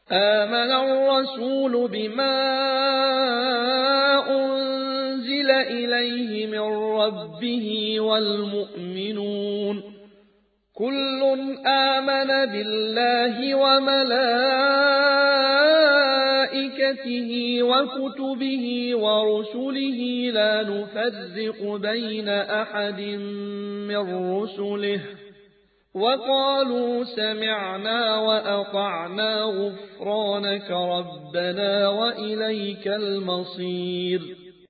آمن الرسول بما أنزل إليه من ربه والمؤمنون كل آمن بالله وملائكته وكتبه ورسله لا نفرق بين أحد من رسله وقالوا سمعنا وأطعنا غفرانك ربنا وإليك المصير